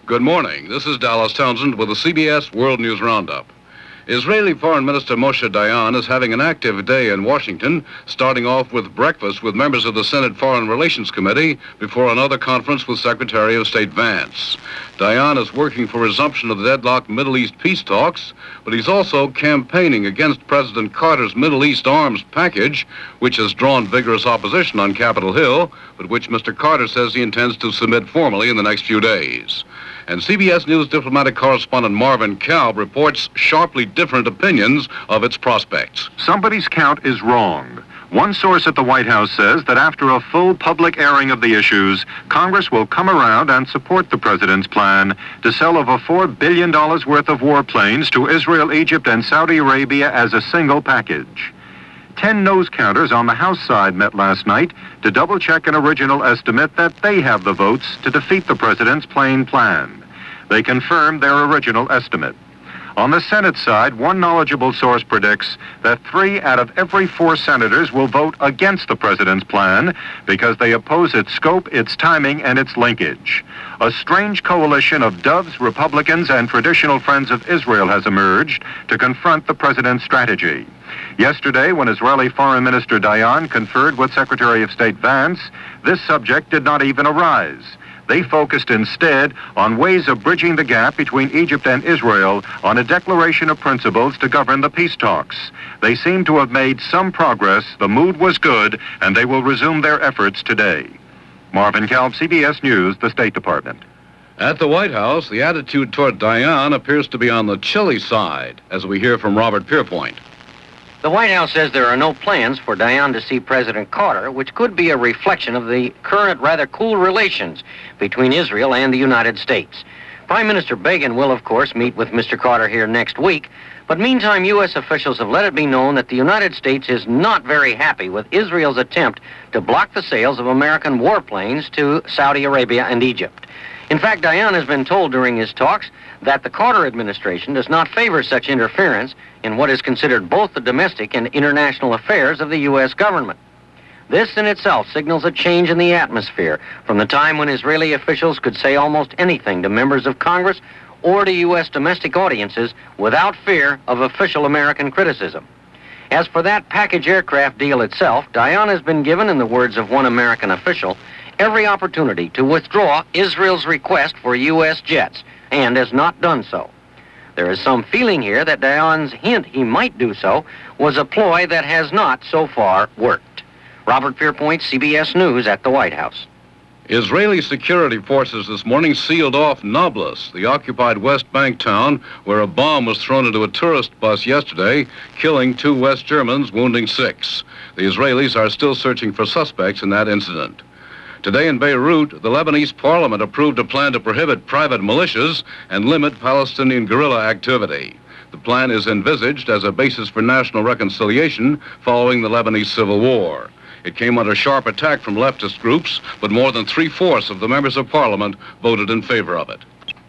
Good morning. This is Dallas Townsend with the CBS World News Roundup. Israeli Foreign Minister Moshe Dayan is having an active day in Washington, starting off with breakfast with members of the Senate Foreign Relations Committee before another conference with Secretary of State Vance. Dayan is working for resumption of the deadlocked Middle East peace talks, but he's also campaigning against President Carter's Middle East arms package, which has drawn vigorous opposition on Capitol Hill, but which Mr. Carter says he intends to submit formally in the next few days. And CBS News diplomatic correspondent Marvin Kalb reports sharply different opinions of its prospects. Somebody's count is wrong. One source at the White House says that after a full public airing of the issues, Congress will come around and support the president's plan to sell over $4 billion worth of warplanes to Israel, Egypt, and Saudi Arabia as a single package. 10 nose counters on the House side met last night to double-check an original estimate that they have the votes to defeat the president's plain plan. They confirmed their original estimate. On the Senate side, one knowledgeable source predicts that 3 out of every 4 senators will vote against the president's plan because they oppose its scope, its timing, and its linkage. A strange coalition of doves, Republicans, and traditional friends of Israel has emerged to confront the president's strategy. Yesterday, when Israeli Foreign Minister Dayan conferred with Secretary of State Vance, this subject did not even arise. They focused instead on ways of bridging the gap between Egypt and Israel on a declaration of principles to govern the peace talks. They seem to have made some progress, the mood was good, and they will resume their efforts today. Marvin Kalb, CBS News, the State Department. At the White House, the attitude toward Dayan appears to be on the chilly side, as we hear from Robert Pierpoint. The White House says there are no plans for Dayan to see President Carter, which could be a reflection of the current rather cool relations between Israel and the United States. Prime Minister Begin will, of course, meet with Mr. Carter here next week, but meantime, U.S. officials have let it be known that the United States is not very happy with Israel's attempt to block the sales of American warplanes to Saudi Arabia and Egypt. In fact, Dayan has been told during his talks that the Carter administration does not favor such interference in what is considered both the domestic and international affairs of the U.S. government. This in itself signals a change in the atmosphere from the time when Israeli officials could say almost anything to members of Congress or to U.S. domestic audiences without fear of official American criticism. As for that package aircraft deal itself, Dayan has been given, in the words of one American official, every opportunity to withdraw Israel's request for U.S. jets, and has not done so. There is some feeling here that Dayan's hint he might do so was a ploy that has not so far worked. Robert Pierpoint, CBS News at the White House. Israeli security forces this morning sealed off Nablus, the occupied West Bank town where a bomb was thrown into a tourist bus yesterday, killing 2 West Germans, wounding 6. The Israelis are still searching for suspects in that incident. Today in Beirut, the Lebanese parliament approved a plan to prohibit private militias and limit Palestinian guerrilla activity. The plan is envisaged as a basis for national reconciliation following the Lebanese civil war. It came under sharp attack from leftist groups, but more than 3/4 of the members of parliament voted in favor of it.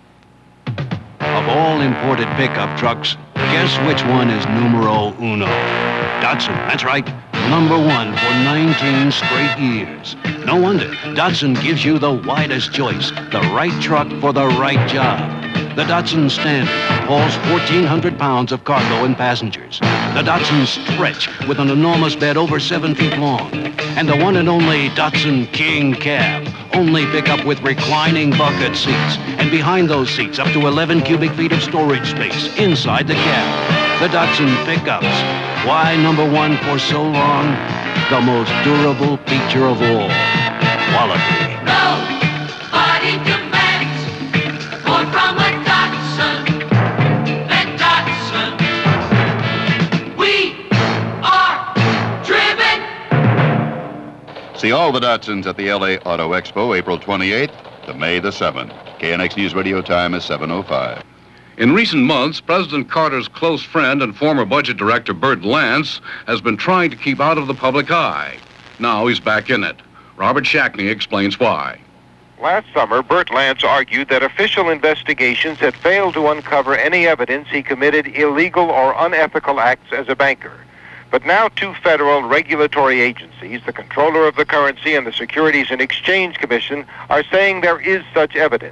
Of all imported pickup trucks, guess which one is numero uno? Datsun, that's right. #1 for 19 straight years. No wonder Datsun gives you the widest choice, the right truck for the right job. The Datsun Standard hauls 1,400 pounds of cargo and passengers. The Datsun Stretch with an enormous bed over 7 feet long. And the one and only Datsun King Cab, only pickup with reclining bucket seats. And behind those seats, up to 11 cubic feet of storage space inside the cab. The Datsun Pickups. Why #1 for so long? The most durable feature of all, quality. Nobody demands more from a Datsun than Datsun. We are driven. See all the Datsuns at the LA Auto Expo, April 28th to May the 7th. KNX News Radio time is 7:05. In recent months, President Carter's close friend and former budget director Bert Lance has been trying to keep out of the public eye. Now he's back in it. Robert Shackney explains why. Last summer, Bert Lance argued that official investigations had failed to uncover any evidence he committed illegal or unethical acts as a banker. But now 2 federal regulatory agencies, the Comptroller of the Currency and the Securities and Exchange Commission, are saying there is such evidence.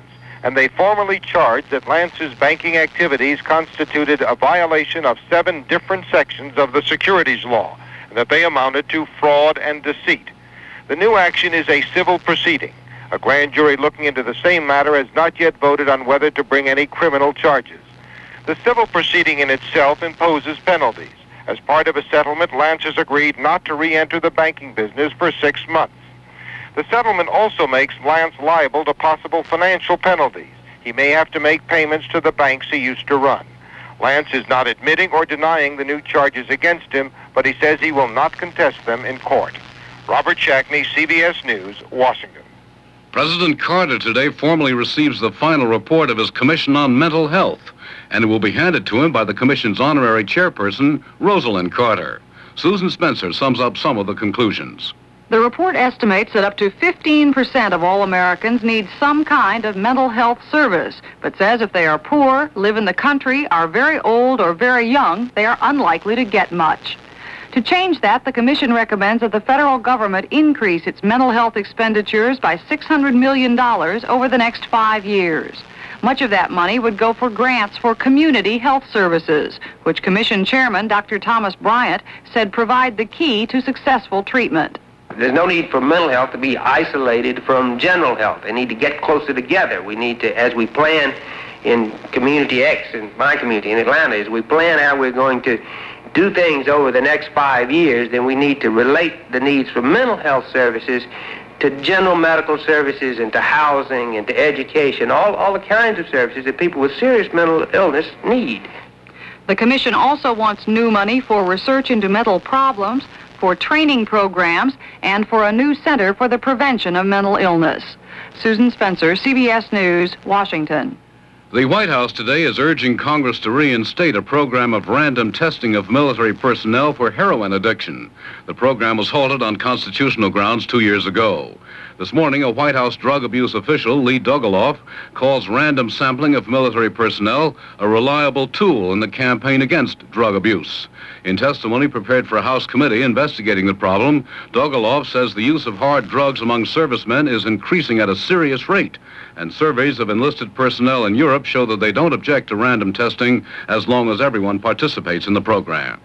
and they formally charged that Lance's banking activities constituted a violation of 7 different sections of the securities law, and that they amounted to fraud and deceit. The new action is a civil proceeding. A grand jury looking into the same matter has not yet voted on whether to bring any criminal charges. The civil proceeding in itself imposes penalties. As part of a settlement, Lance has agreed not to re-enter the banking business for 6 months. The settlement also makes Lance liable to possible financial penalties. He may have to make payments to the banks he used to run. Lance is not admitting or denying the new charges against him, but he says he will not contest them in court. Robert Shackney, CBS News, Washington. President Carter today formally receives the final report of his Commission on Mental Health, and it will be handed to him by the Commission's honorary chairperson, Rosalind Carter. Susan Spencer sums up some of the conclusions. The report estimates that up to 15% of all Americans need some kind of mental health service, but says if they are poor, live in the country, are very old, or very young, they are unlikely to get much. To change that, the Commission recommends that the federal government increase its mental health expenditures by $600 million over the next 5 years. Much of that money would go for grants for community health services, which Commission Chairman Dr. Thomas Bryant said provide the key to successful treatment. There's no need for mental health to be isolated from general health. They need to get closer together. We need to, as we plan in Community X, in my community in Atlanta, as we plan how we're going to do things over the next 5 years, then we need to relate the needs for mental health services to general medical services and to housing and to education, all the kinds of services that people with serious mental illness need. The Commission also wants new money for research into mental problems, for training programs, and for a new center for the prevention of mental illness. Susan Spencer, CBS News, Washington. The White House today is urging Congress to reinstate a program of random testing of military personnel for heroin addiction. The program was halted on constitutional grounds 2 years ago. This morning, a White House drug abuse official, Lee Dogoloff, calls random sampling of military personnel a reliable tool in the campaign against drug abuse. In testimony prepared for a House committee investigating the problem, Dogoloff says the use of hard drugs among servicemen is increasing at a serious rate, and surveys of enlisted personnel in Europe show that they don't object to random testing as long as everyone participates in the program.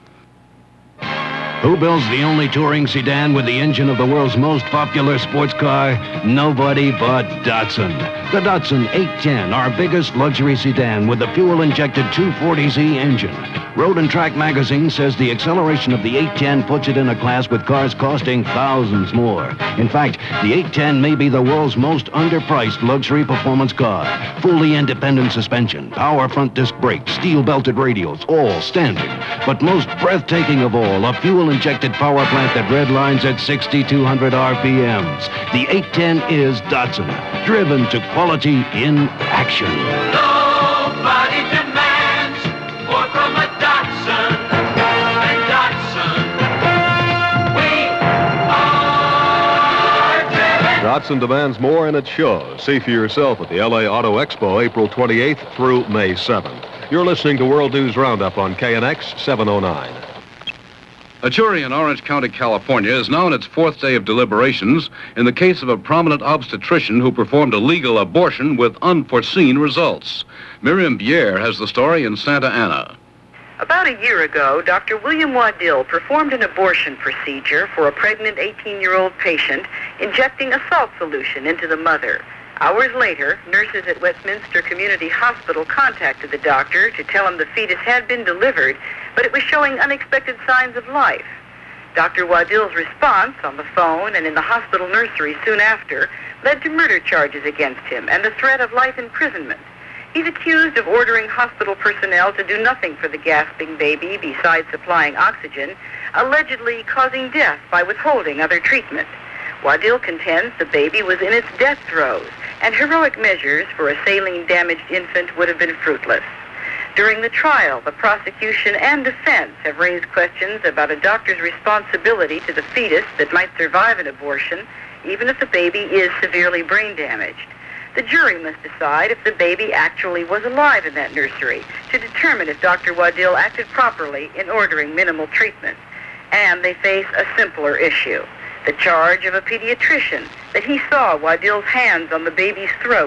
Who builds the only touring sedan with the engine of the world's most popular sports car? Nobody but Datsun. The Datsun 810, our biggest luxury sedan with the fuel-injected 240Z engine. Road and Track magazine says the acceleration of the 810 puts it in a class with cars costing thousands more. In fact, the 810 may be the world's most underpriced luxury performance car. Fully independent suspension, power front disc brakes, steel-belted radials, all standard. But most breathtaking of all, a fuel-injected power plant that redlines at 6,200 RPMs. The 810 is Datsun, driven to quality in action. Nobody demands more from a Datsun than Datsun. We are driven. Datsun demands more, and it shows. See for yourself at the LA Auto Expo, April 28th through May 7th. You're listening to World News Roundup on KNX 709. A jury in Orange County, California, is now in its 4th day of deliberations in the case of a prominent obstetrician who performed a legal abortion with unforeseen results. Miriam Bier has the story in Santa Ana. About a year ago, Dr. William Waddell performed an abortion procedure for a pregnant 18-year-old patient, injecting a salt solution into the mother. Hours later, nurses at Westminster Community Hospital contacted the doctor to tell him the fetus had been delivered, but it was showing unexpected signs of life. Dr. Waddell's response on the phone and in the hospital nursery soon after led to murder charges against him and the threat of life imprisonment. He's accused of ordering hospital personnel to do nothing for the gasping baby besides supplying oxygen, allegedly causing death by withholding other treatment. Waddell contends the baby was in its death throes, and heroic measures for a saline-damaged infant would have been fruitless. During the trial, the prosecution and defense have raised questions about a doctor's responsibility to the fetus that might survive an abortion, even if the baby is severely brain damaged. The jury must decide if the baby actually was alive in that nursery to determine if Dr. Waddell acted properly in ordering minimal treatment. And they face a simpler issue, the charge of a pediatrician that he saw Waddell's hands on the baby's throat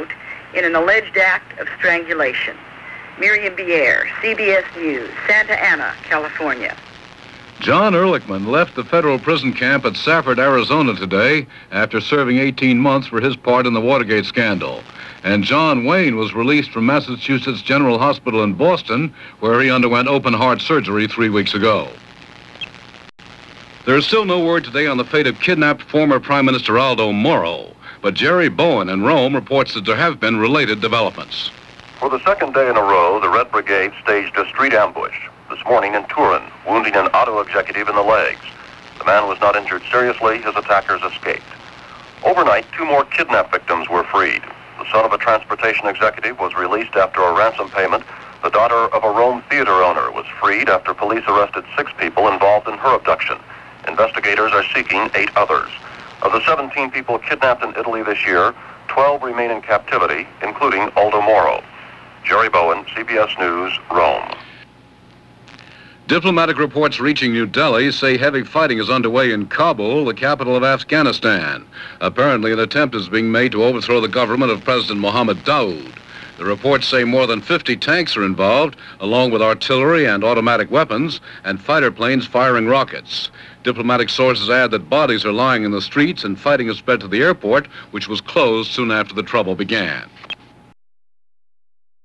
in an alleged act of strangulation. Miriam Bier, CBS News, Santa Ana, California. John Ehrlichman left the federal prison camp at Safford, Arizona today after serving 18 months for his part in the Watergate scandal. And John Wayne was released from Massachusetts General Hospital in Boston, where he underwent open heart surgery 3 weeks ago. There is still no word today on the fate of kidnapped former Prime Minister Aldo Moro, but Jerry Bowen in Rome reports that there have been related developments. For the second day in a row, the Red Brigade staged a street ambush this morning in Turin, wounding an auto executive in the legs. The man was not injured seriously. His attackers escaped. Overnight, 2 more kidnap victims were freed. The son of a transportation executive was released after a ransom payment. The daughter of a Rome theater owner was freed after police arrested 6 people involved in her abduction. Investigators are seeking 8 others. Of the 17 people kidnapped in Italy this year, 12 remain in captivity, including Aldo Moro. Jerry Bowen, CBS News, Rome. Diplomatic reports reaching New Delhi say heavy fighting is underway in Kabul, the capital of Afghanistan. Apparently, an attempt is being made to overthrow the government of President Mohammed Daoud. The reports say more than 50 tanks are involved, along with artillery and automatic weapons, and fighter planes firing rockets. Diplomatic sources add that bodies are lying in the streets and fighting has spread to the airport, which was closed soon after the trouble began.